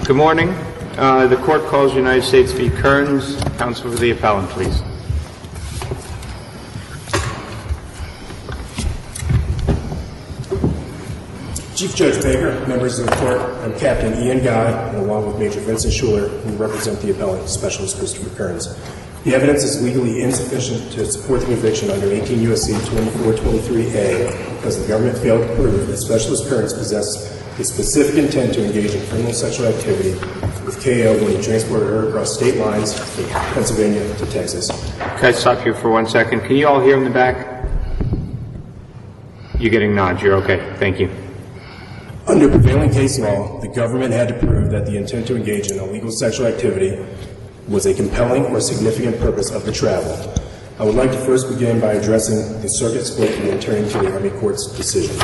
Good morning. The court calls United States v. Kearns. Counsel for the appellant, please. Chief Judge Baker, members of the court, I'm Captain Ian Guy, and along with Major Vincent Schuller, we represent the appellant, Specialist Christopher Kearns. The evidence is legally insufficient to support the conviction under 18 U.S.C. 2423A because the government failed to prove that Specialist Kearns possessed a specific intent to engage in criminal sexual activity with KO when he transported her across state lines from Pennsylvania to Texas. Can I stop you for 1 second? Can you all hear in the back? You're getting nods. You're okay. Thank you. Under prevailing case law, the government had to prove that the intent to engage in illegal sexual activity was a compelling or significant purpose of the travel. I would like to first begin by addressing the circuit split and then turning to the Army Court's decision.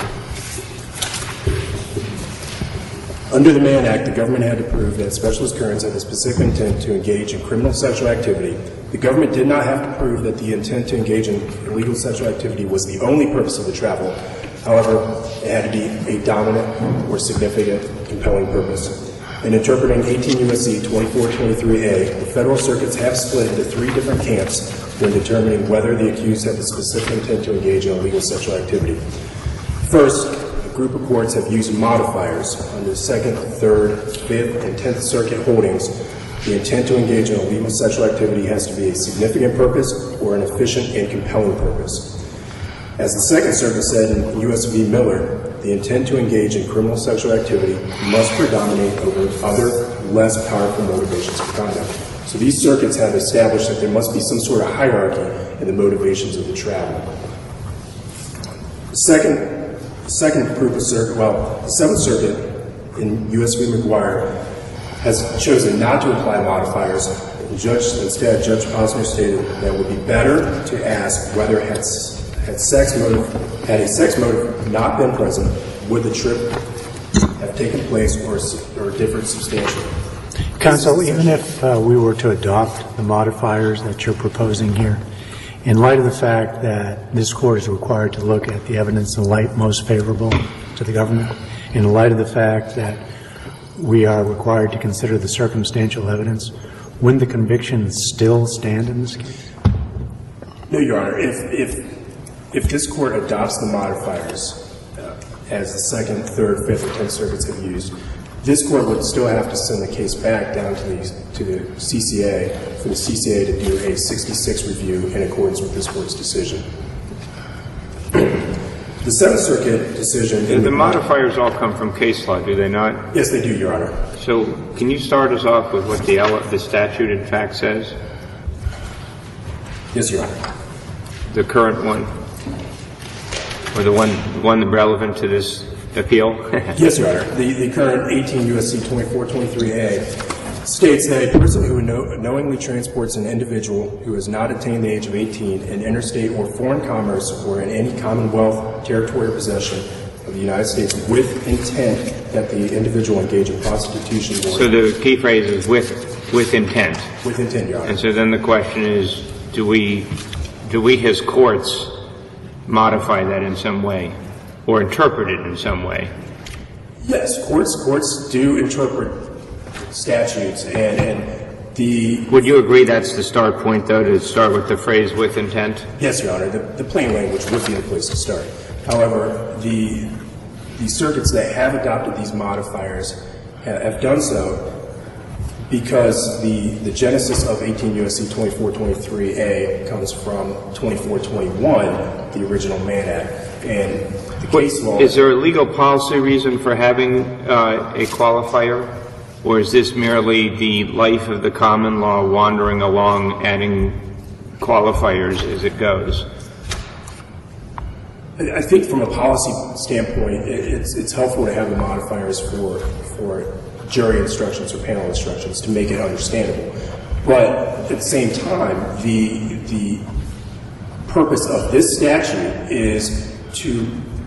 Under the Mann Act, the government had to prove that Specialist Kearns had a specific intent to engage in criminal sexual activity. The government did not have to prove that the intent to engage in illegal sexual activity was the only purpose of the travel. However, it had to be a dominant or significant compelling purpose. In interpreting 18 U.S.C. 2423A, the federal circuits have split into three different camps when determining whether the accused had the specific intent to engage in illegal sexual activity. First, a group of courts have used modifiers under 2nd, 3rd, 5th, and 10th Circuit holdings. The intent to engage in illegal sexual activity has to be a significant purpose or an efficient and compelling purpose. As the Second Circuit said in U.S. v. Miller, the intent to engage in criminal sexual activity must predominate over other, less powerful motivations for conduct. So these circuits have established that there must be some sort of hierarchy in the motivations of the travel. The second group of circuit, the Seventh Circuit in U.S. v. McGuire has chosen not to apply modifiers. Instead, Judge Posner stated that it would be better to ask whether had a sex motive not been present, would the trip have taken place or differed substantially? Counsel, even if we were to adopt the modifiers that you're proposing here, in light of the fact that this court is required to look at the evidence in the light most favorable to the government, in light of the fact that we are required to consider the circumstantial evidence, wouldn't the conviction still stand in this case? No, Your Honor. If this court adopts the modifiers as the 2nd, 3rd, 5th, and 10th circuits have used, this court would still have to send the case back down to the CCA for the CCA to do a 66 review in accordance with this court's decision. The 7th Circuit decision... The modifiers all come from case law, do they not? Yes, they do, Your Honor. So can you start us off with what the statute in fact says? Yes, Your Honor. The current one? Or the one relevant to this appeal? Yes, Your Honor. The current 18 U.S.C. 2423A states that a person who knowingly transports an individual who has not attained the age of 18 in interstate or foreign commerce or in any commonwealth, territory, or possession of the United States with intent that the individual engage in prostitution or... So the key phrase is with intent. With intent, Your Honor. And so then the question is, do we as courts modify that in some way or interpret it in some way? Yes, courts do interpret statutes and the... Would you agree that's the start point, though, to start with the phrase with intent? Yes, Your Honor. The plain language would be the place to start. However, the circuits that have adopted these modifiers have done so because the genesis of 18 U.S.C. 2423A comes from 2421, the original Mann Act, and the case law... Is there a legal policy reason for having a qualifier, or is this merely the life of the common law wandering along, adding qualifiers as it goes? I think from a policy standpoint, it's helpful to have the modifiers for jury instructions or panel instructions to make it understandable. But at the same time, the purpose of this statute is to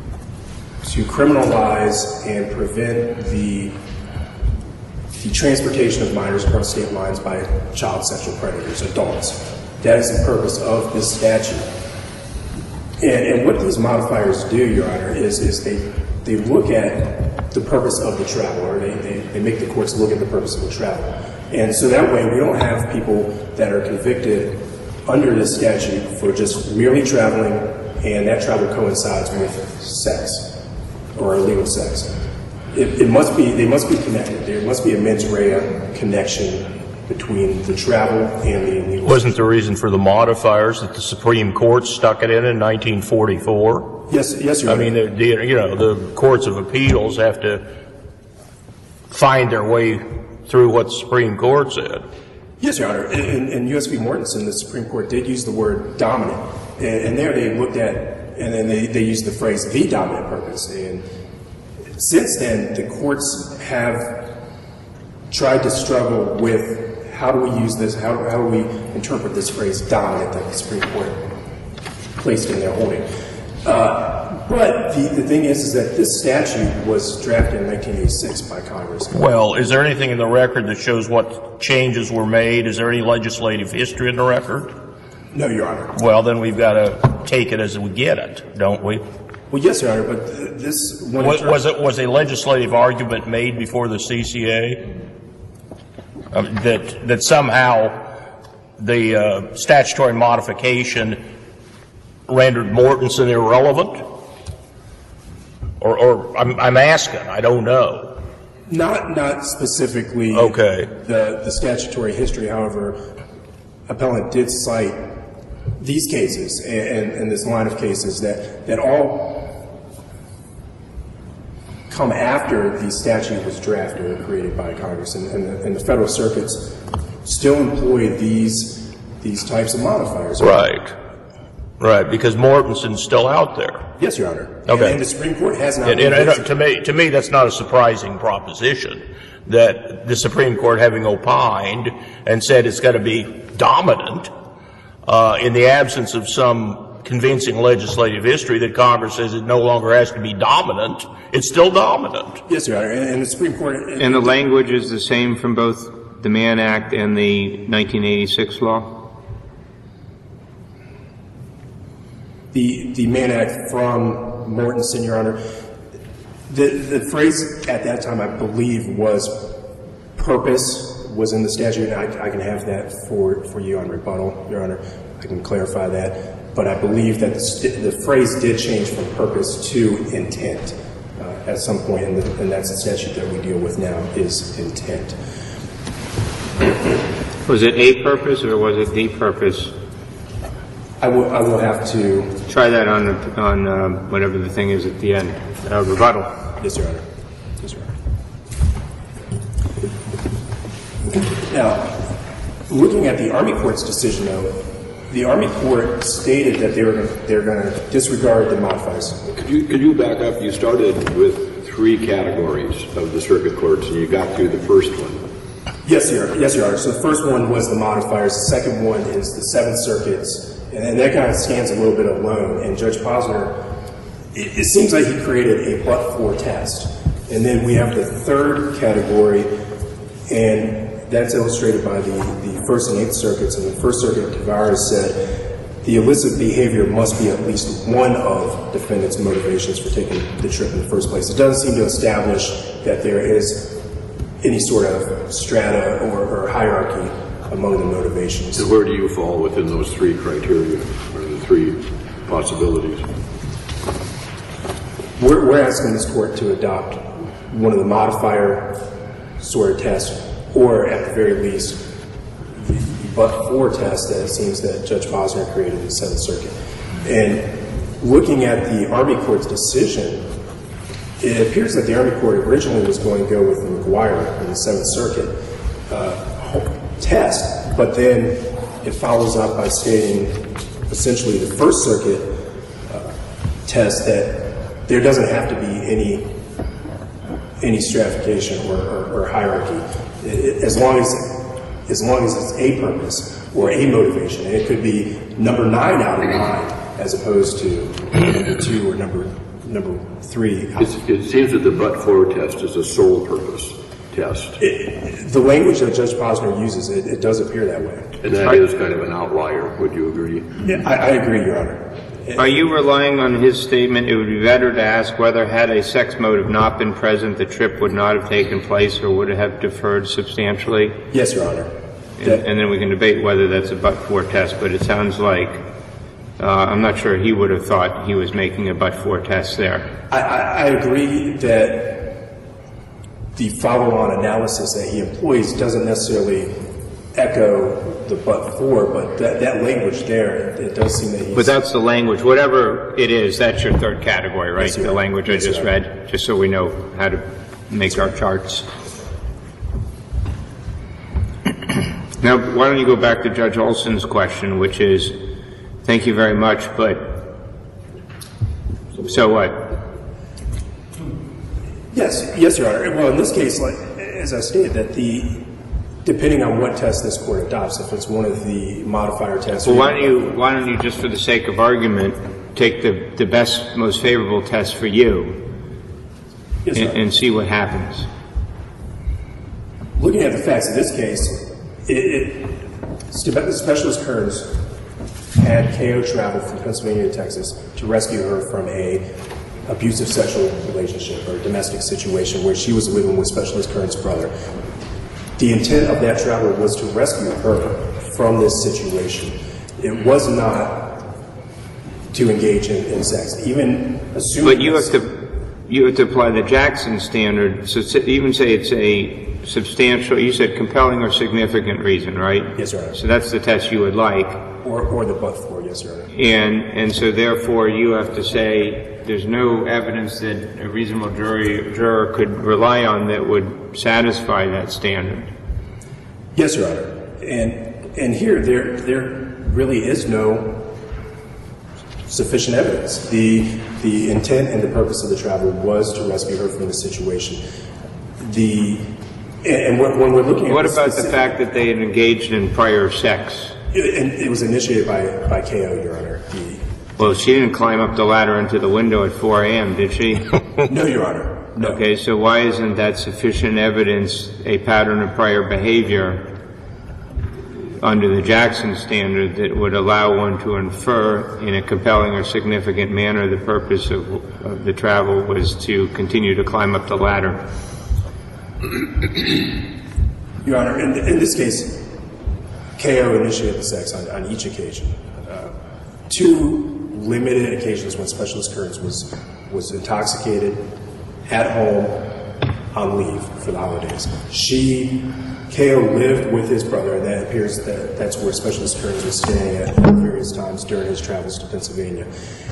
criminalize and prevent the transportation of minors across state lines by child sexual predators, adults. That is the purpose of this statute. And what these modifiers do, Your Honor, is they look at the purpose of the travel, or they make the courts look at the purpose of the travel. And so that way we don't have people that are convicted under this statute for just merely traveling, and that travel coincides with sex or illegal sex. They must be connected. There must be a mens rea connection between the travel and the illegal. Wasn't the reason for the modifiers that the Supreme Court stuck it in 1944? Yes, Your Honor. I mean, the courts of appeals have to find their way through what the Supreme Court said. Yes, Your Honor. In U.S. v. Mortensen, the Supreme Court did use the word dominant. And there they looked at, and then they used the phrase the dominant purpose. And since then, the courts have tried to struggle with how do we use this, how do we interpret this phrase dominant that the Supreme Court placed in their holding. But the thing is that this statute was drafted in 1986 by Congress. Well, is there anything in the record that shows what changes were made? Is there any legislative history in the record? No, Your Honor. Well, then we've got to take it as we get it, don't we? Well, yes, Your Honor, but this... Was a legislative argument made before the CCA that somehow the statutory modification rendered Mortensen irrelevant? Or I'm asking, I don't know. Not specifically. Okay. The statutory history, however, appellant did cite these cases and this line of cases that all come after the statute was drafted and created by Congress, and the federal circuits still employ these types of modifiers. Right, because Mortensen's still out there. Yes, Your Honor. Okay. And the Supreme Court has not. To me, that's not a surprising proposition that the Supreme Court, having opined and said it's got to be dominant in the absence of some convincing legislative history that Congress says it no longer has to be dominant, it's still dominant. Yes, Your Honor. And the Supreme Court... And the language is the same from both the Mann Act and the 1986 law? The Mann Act from Mortensen, Your Honor, the phrase at that time, I believe, was purpose was in the statute. I can have that for you on rebuttal, Your Honor. I can clarify that. But I believe that the phrase did change from purpose to intent at some point, and that's the statute that we deal with now, is intent. Was it a purpose or was it the purpose? I will have to... Try that on whatever the thing is at the end. Rebuttal. Yes, Your Honor. Yes, Your Honor. Now, looking at the Army Court's decision, though, the Army Court stated that they're going to disregard the modifiers. Could you back up? You started with 3 categories of the circuit courts, and you got through the first one. Yes, Your Honor. So the first one was the modifiers. The second one is the Seventh Circuit's. And that kind of stands a little bit alone. And Judge Posner, it seems like he created a but-for test. And then we have the third category, and that's illustrated by the First and Eighth Circuits. And the First Circuit, Tavares said, the illicit behavior must be at least one of defendants' motivations for taking the trip in the first place. It doesn't seem to establish that there is any sort of strata or hierarchy among the motivations. So where do you fall within those 3 criteria, or the 3 possibilities? We're asking this court to adopt one of the modifier sort of tests, or at the very least, the but-for test that it seems that Judge Posner created in the Seventh Circuit. And looking at the Army Court's decision, it appears that the Army Court originally was going to go with the McGuire in the Seventh Circuit test, but then it follows up by stating essentially the First Circuit test that there doesn't have to be any stratification or hierarchy as long as it's a purpose or a motivation. And it could be number 9 out of 9 as opposed to number 2 or number 3. It seems that the but-for test is a sole purpose test. The language that Judge Posner uses, it does appear that way. And that is kind of an outlier. Would you agree? Yeah, I agree, Your Honor. Are you relying on his statement, it would be better to ask whether had a sex motive not been present, the trip would not have taken place or would have deferred substantially? Yes, Your Honor. And then we can debate whether that's a but-for test, but it sounds like I'm not sure he would have thought he was making a but-for test there. I agree that the follow-on analysis that he employs doesn't necessarily echo the but-for, but that language there, it does seem that he's... But that's the language. Whatever it is, that's your third category, right? Yes, the language I just read, just so we know how to make our charts. Now, why don't you go back to Judge Olson's question, which is, thank you very much, but so what? Yes, Your Honor. Well, in this case, like, as I stated, that depending on what test this court adopts, if it's one of the modifier tests... Well, why don't you, just for the sake of argument, take the best, most favorable test for you and see what happens? Looking at the facts of this case, Specialist Kearns had KO travel from Pennsylvania to Texas to rescue her from a abusive sexual relationship or domestic situation where she was living with Specialist Kearns' brother. The intent of that travel was to rescue her from this situation. It was not to engage in sex, even assuming... But you have to apply the Jackson standard, so even say it's a substantial, you said compelling or significant reason, right? Yes, Your Honor. So that's the test you would like. Or the but-for, yes, Your Honor. And so therefore you have to say there's no evidence that a reasonable juror could rely on that would satisfy that standard. Yes, Your Honor. And here there really is no sufficient evidence. The intent and the purpose of the travel was to rescue her from the situation. And when we're looking at... What about the fact that they had engaged in prior sex? It was initiated by KO, Your Honor. Well, she didn't climb up the ladder into the window at 4 a.m., did she? No, Your Honor. No. Okay, so why isn't that sufficient evidence, a pattern of prior behavior under the Jackson standard that would allow one to infer in a compelling or significant manner the purpose of the travel was to continue to climb up the ladder? Your Honor, in this case, KO initiated the sex on each occasion. Two limited occasions when Specialist Kearns was intoxicated at home on leave for the holidays. KO lived with his brother, and that appears that that's where Specialist Kearns was staying at various times during his travels to Pennsylvania.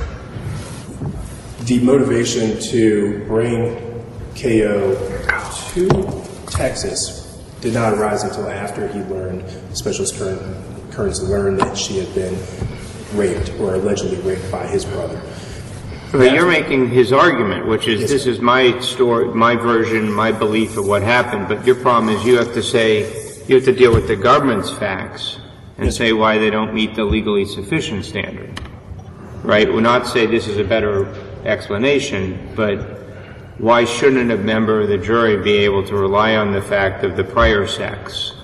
The motivation to bring KO to Texas did not arise until after he learned, Specialist Kearns learned that she had been raped or allegedly raped by his brother. But you're making his argument, which is, this is my story, my version, my belief of what happened, but your problem is you have to deal with the government's facts and say why they don't meet the legally sufficient standard. Right? We'll not say this is a better explanation, but why shouldn't a member of the jury be able to rely on the fact of the prior sex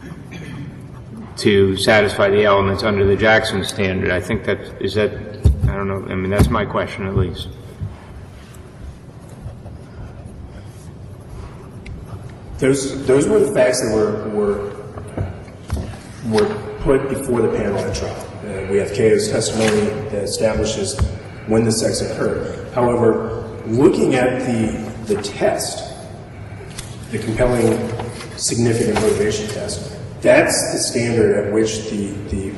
to satisfy the elements under the Jackson standard? I think I don't know, I mean, that's my question at least. Those were the facts that were put before the panel at trial. We have KO's testimony that establishes when the sex occurred. However, looking at the test, the compelling significant motivation test, that's the standard at which the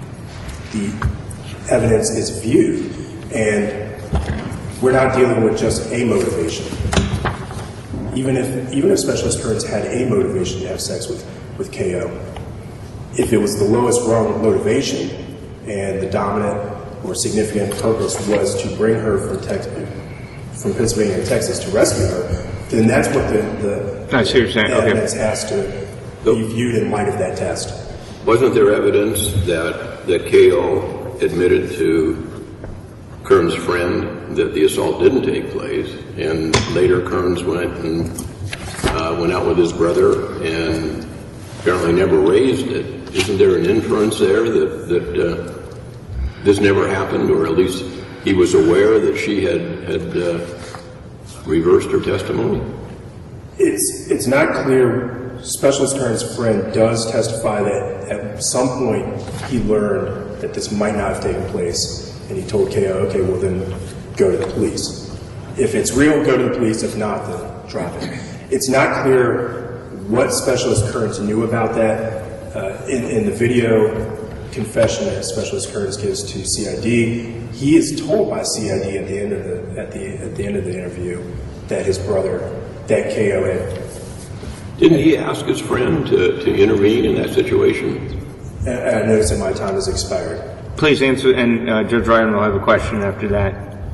evidence is viewed, and we're not dealing with just a motivation. Even if Specialist Kearns had a motivation to have sex with KO, if it was the lowest rung motivation and the dominant or significant purpose was to bring her from Pennsylvania to Texas to rescue her, then that's what the evidence has to be viewed in light of that test. Wasn't there evidence that KO admitted to Kearns' friend that the assault didn't take place, and later Kearns went out with his brother and apparently never raised it? Isn't there an inference there that this never happened, or at least he was aware that she had reversed her testimony? It's not clear. Specialist Kern's friend does testify that at some point he learned that this might not have taken place, and he told KO, okay, well then go to the police. If it's real, go to the police. If not, then drop it. It's not clear what Specialist Kearns knew about that. In the video confession that Specialist Kearns gives to CID, he is told by CID at the end of the interview that his brother, that KO had. Didn't he ask his friend to intervene in that situation? I notice that my time has expired. Please answer, and Judge Ryan will have a question after that.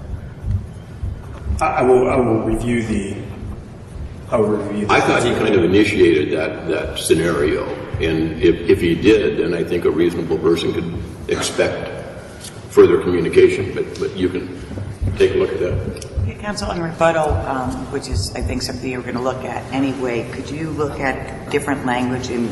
I will review the. I thought he kind of initiated that scenario, and if he did, then I think a reasonable person could expect further communication. But you can take a look at that. Counsel, on rebuttal, which is, I think, something you're going to look at anyway, could you look at different language in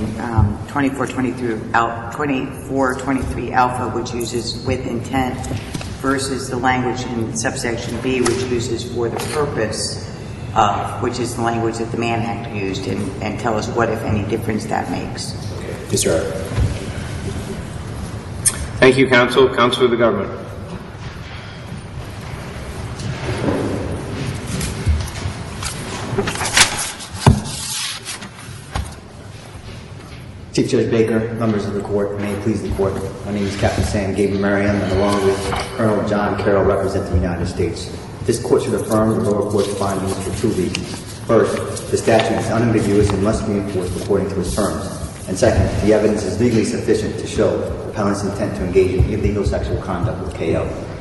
2423 alpha, which uses with intent, versus the language in subsection B, which uses for the purpose, which is the language that the Mann Act used, and tell us what, if any, difference that makes? Yes, sir. Thank you, counsel. Counsel of the government. Chief Judge Baker, members of the court, may it please the court. My name is Captain Sam Gabriel Merriam, and along with Colonel John Carroll, represent the United States. This court should affirm the lower court's findings for two reasons. First, the statute is unambiguous and must be enforced according to its terms. And second, the evidence is legally sufficient to show the appellant's intent to engage in illegal sexual conduct with KO.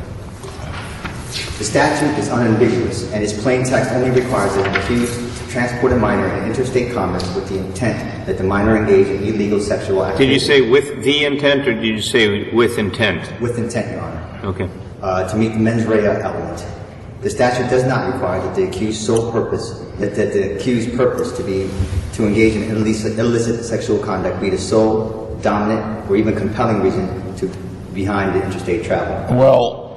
The statute is unambiguous, and its plain text only requires that the accused transport a minor in interstate commerce with the intent that the minor engage in illegal sexual activity. Did you say with the intent, or did you say with intent? With intent, Your Honor. Okay. To meet the mens rea element. The statute does not require that the accused's sole purpose, that the accused's purpose to engage in illicit sexual conduct be the sole, dominant, or even compelling reason behind the interstate travel. Well,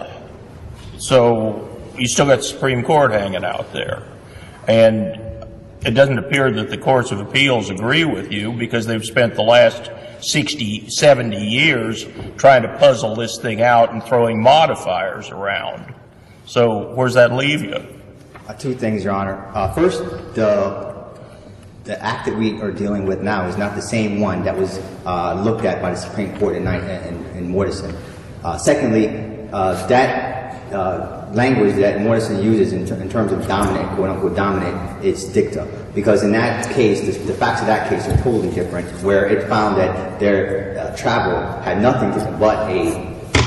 so you still got the Supreme Court hanging out there. And it doesn't appear that the courts of appeals agree with you, because they've spent the last 60, 70 years trying to puzzle this thing out and throwing modifiers around. So where's that leave you? Two things, Your Honor. First, the act that we are dealing with now is not the same one that was looked at by the Supreme Court in Mortensen. Secondly, that language that Mortensen uses in terms of dominant, quote-unquote dominant, it's dicta. Because in that case, the facts of that case are totally different, where it found that their travel had nothing to do but a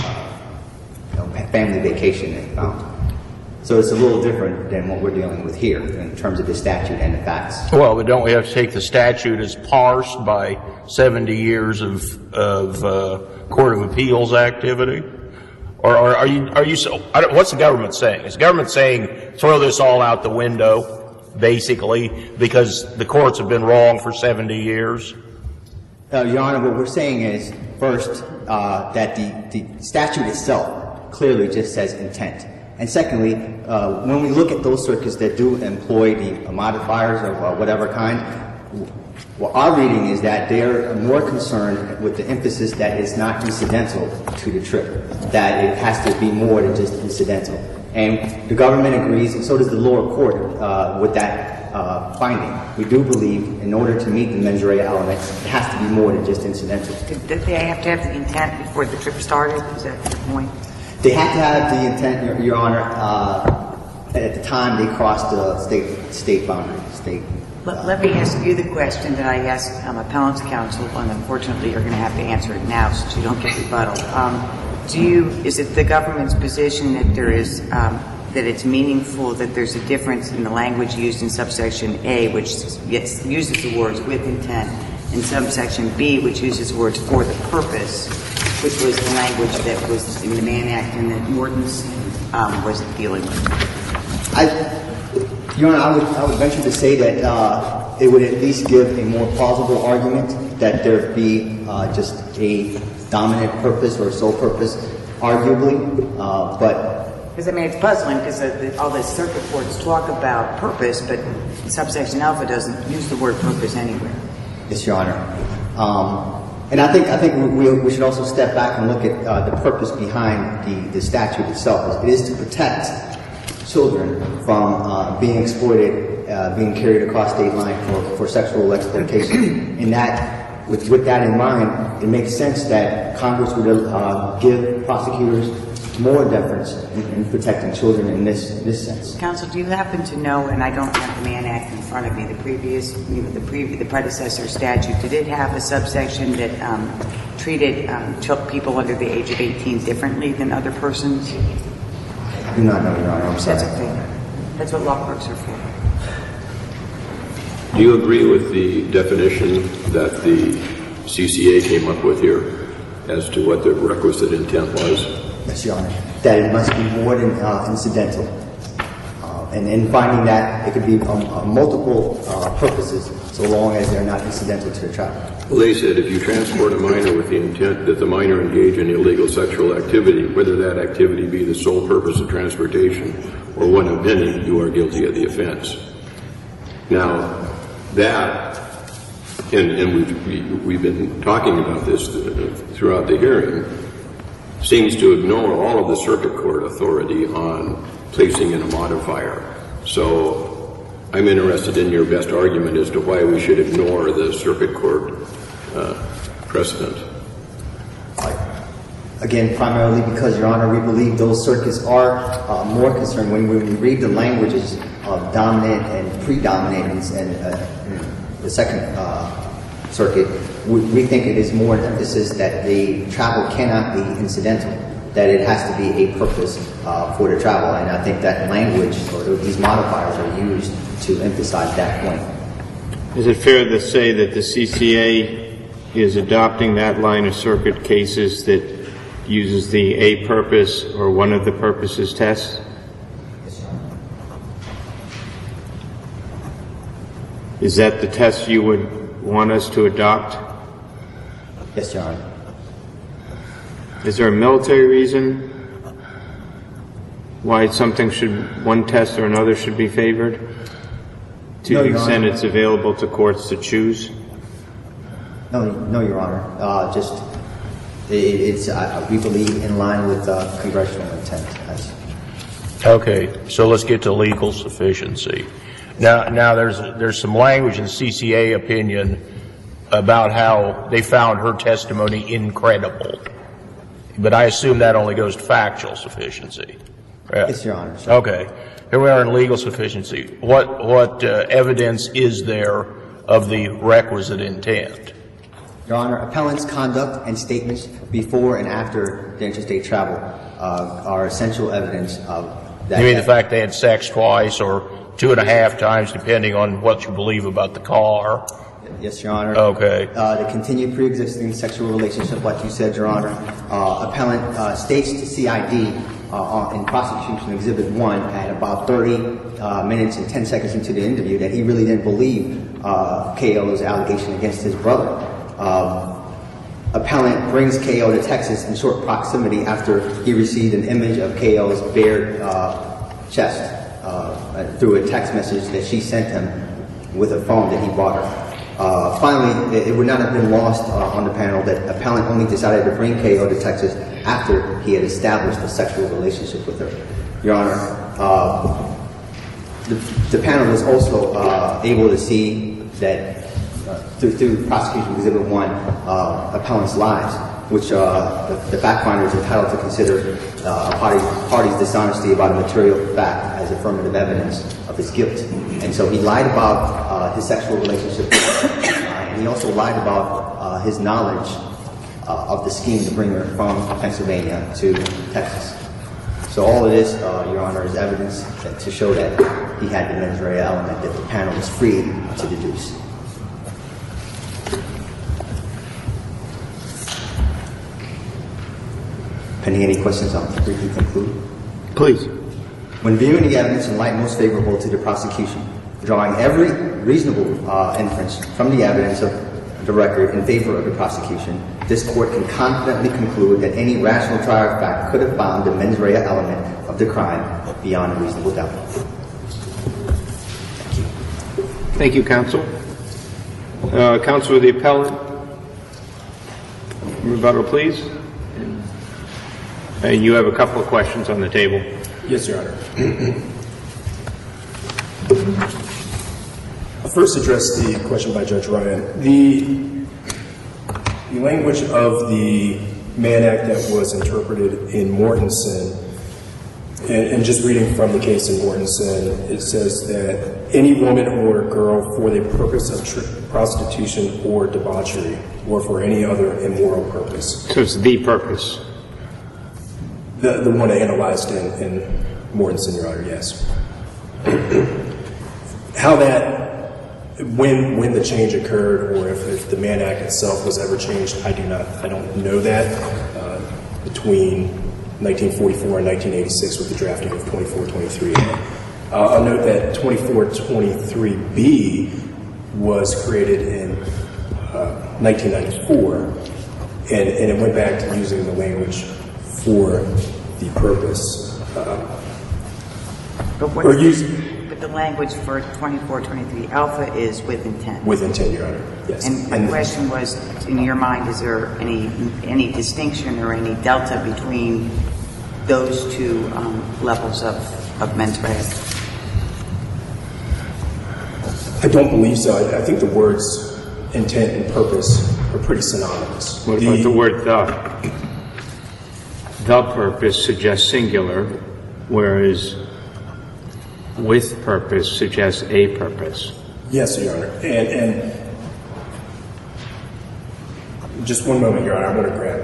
family vacation, it found. So it's a little different than what we're dealing with here in terms of the statute and the facts. Well, but don't we have to take the statute as parsed by 70 years of Court of Appeals activity? Or are you so, what's the government saying? Is the government saying throw this all out the window, basically, because the courts have been wrong for 70 years? Your Honor, what we're saying is, first, that the statute itself clearly just says intent. And secondly, when we look at those circuits that do employ the modifiers of whatever kind, well, our reading is that they're more concerned with the emphasis that it's not incidental to the trip, that it has to be more than just incidental. And the government agrees, and so does the lower court, with that finding. We do believe, in order to meet the mens rea elements, it has to be more than just incidental. Did they have to have the intent before the trip started? Is that the point? They have to have the intent, Your Honor, at the time they crossed the state boundary. Let me ask you the question that I asked appellant's counsel, and unfortunately you're going to have to answer it now since you don't get rebuttal. Is it the government's position that there is, that it's meaningful that there's a difference in the language used in subsection A, which uses the words with intent, and subsection B, which uses the words for the purpose, which was the language that was in the Mann Act and that Mortensen was dealing with? Your Honor, I would venture to say that it would at least give a more plausible argument that there be just a dominant purpose or sole purpose arguably, but Because, I mean, it's puzzling because all the circuit courts talk about purpose, but subsection alpha doesn't use the word purpose anywhere. yes, Your Honor. And I think we should also step back and look at the purpose behind the statute itself. It is to protect children from being exploited, being carried across state line for sexual exploitation. And that, with that in mind, it makes sense that Congress would give prosecutors more deference in protecting children in this sense. Counsel, do you happen to know, and I don't have the Mann Act in front of me, the predecessor statute, did it have a subsection that treated people under the age of 18 differently than other persons? I do not know, Your Honor. I'm sorry. That's okay. That's what law clerks are for. Do you agree with the definition that the CCA came up with here as to what the requisite intent was? Yes, Your Honor. That it must be more than incidental. And in finding that, it could be multiple purposes, so long as they're not incidental to the child. Well, they said if you transport a minor with the intent that the minor engage in illegal sexual activity, whether that activity be the sole purpose of transportation or one of many, you are guilty of the offense. Now, that, and we've been talking about this throughout the hearing, seems to ignore all of the circuit court authority on placing in a modifier. So I'm interested in your best argument as to why we should ignore the circuit court precedent. Again, primarily because, Your Honor, we believe those circuits are more concerned when we read the languages of dominant and predominant and the second circuit. We think it is more an emphasis that the travel cannot be incidental, that it has to be a purpose for the travel. And I think that language or these modifiers are used to emphasize that point. Is it fair to say that the CCA is adopting that line of circuit cases that uses the a purpose or one of the purposes test? Is that the test you would want us to adopt? Yes, Your Honor. Is there a military reason why one test or another should be favored? To the extent it's available to courts to choose? No, Your Honor. We believe in line with congressional intent. Okay, so let's get to legal sufficiency. Now there's some language in the CCA opinion about how they found her testimony incredible, but I assume that only goes to factual sufficiency. Yes, Your Honor. Sure. Okay, here we are in legal sufficiency. What evidence is there of the requisite intent? Your Honor, appellant's conduct and statements before and after the interstate travel are essential evidence of that. You mean the fact they had sex twice or 2.5 times, depending on what you believe about the car? Yes, Your Honor. Okay. The continued pre-existing sexual relationship, like you said, Your Honor. Appellant states to CID in prosecution exhibit 1 at about 30 minutes and 10 seconds into the interview that he really didn't believe KO's allegation against his brother. Appellant brings KO to Texas in short proximity after he received an image of KO's bare chest through a text message that she sent him with a phone that he bought her. Finally, it would not have been lost on the panel that appellant only decided to bring KO to Texas after he had established a sexual relationship with her. Your Honor, the panel was also able to see that through prosecution exhibit 1, appellant's lies, which the fact finder is entitled to consider a party's dishonesty about a material fact as affirmative evidence of his guilt. And so he lied about his sexual relationship with her, and he also lied about his knowledge of the scheme to bring her from Pennsylvania to Texas. So all of this, Your Honor, is evidence to show that he had the mens rea element that the panel was free to deduce. Pending any questions, I'll briefly conclude. Please. When viewing the evidence in light most favorable to the prosecution, drawing every reasonable inference from the evidence of the record in favor of the prosecution, this court can confidently conclude that any rational trier of fact could have found the mens rea element of the crime beyond a reasonable doubt. Thank you, counsel. Counsel of the appellant. Rebuttal, please. And you have a couple of questions on the table. Yes, Your Honor. I'll first address the question by Judge Ryan. The language of the Mann Act that was interpreted in Mortensen, and just reading from the case in Mortensen, it says that any woman or girl for the purpose of prostitution or debauchery or for any other immoral purpose. So it's the purpose. The one analyzed in Mortensen, Your Honor, yes. How that, when the change occurred, or if the Mann Act itself was ever changed, I don't know that. Between 1944 and 1986 with the drafting of 2423. I'll note that 2423B was created in 1994, and it went back to using the language for the purpose. But the language for 2423 alpha is with intent. With intent, Your Honor, yes. And my question was, in your mind, is there any distinction or any delta between those two levels of mens rea? I don't believe so. I think the words intent and purpose are pretty synonymous. What about the word the? The purpose suggests singular, whereas with purpose suggests a purpose. Yes, Your Honor. And just one moment, Your Honor. I want to grab.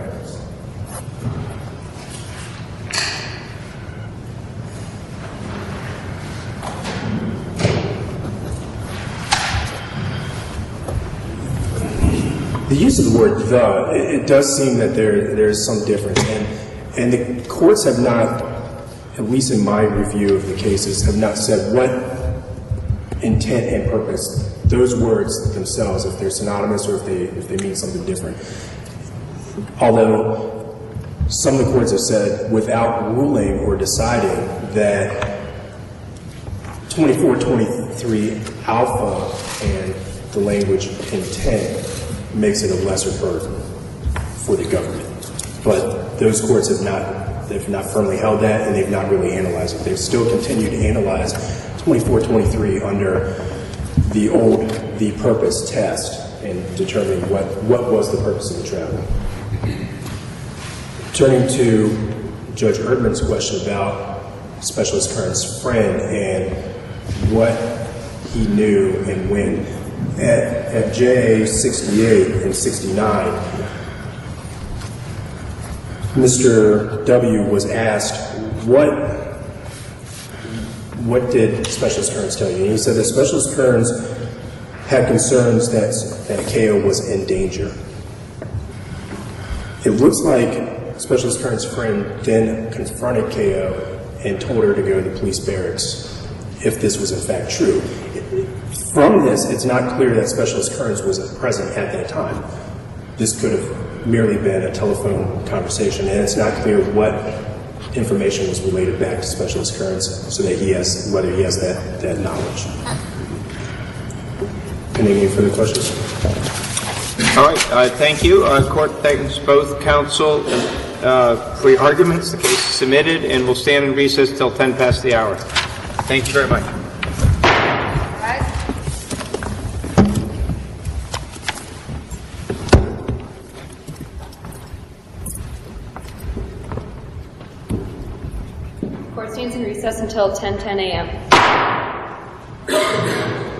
The use of the word the, it does seem that there's some difference. And the courts have not, at least in my review of the cases, have not said what intent and purpose, those words themselves, if they're synonymous or if they mean something different. Although some of the courts have said, without ruling or deciding, that 2423 alpha and the language intent makes it a lesser burden for the government. But those courts have not firmly held that, and they've not really analyzed it. They've still continued to analyze 2423 under the purpose test and determining what was the purpose of the travel. Turning to Judge Erdman's question about Specialist Kern's friend and what he knew and when. At JA 68 and 69, Mr. W. was asked, what did Specialist Kearns tell you? And he said that Specialist Kearns had concerns that KO was in danger. It looks like Specialist Kearns' friend then confronted KO and told her to go to the police barracks if this was in fact true. From this, it's not clear that Specialist Kearns was present at that time. This could have merely been a telephone conversation, and it's not clear what information was related back to Specialist Kearns so that whether he has that knowledge. Any further questions? All right, thank you. Court thanks both counsel for your arguments. The case is submitted, and we'll stand in recess until 10 past the hour. Thank you very much. Court stands in recess until 10:10 a.m.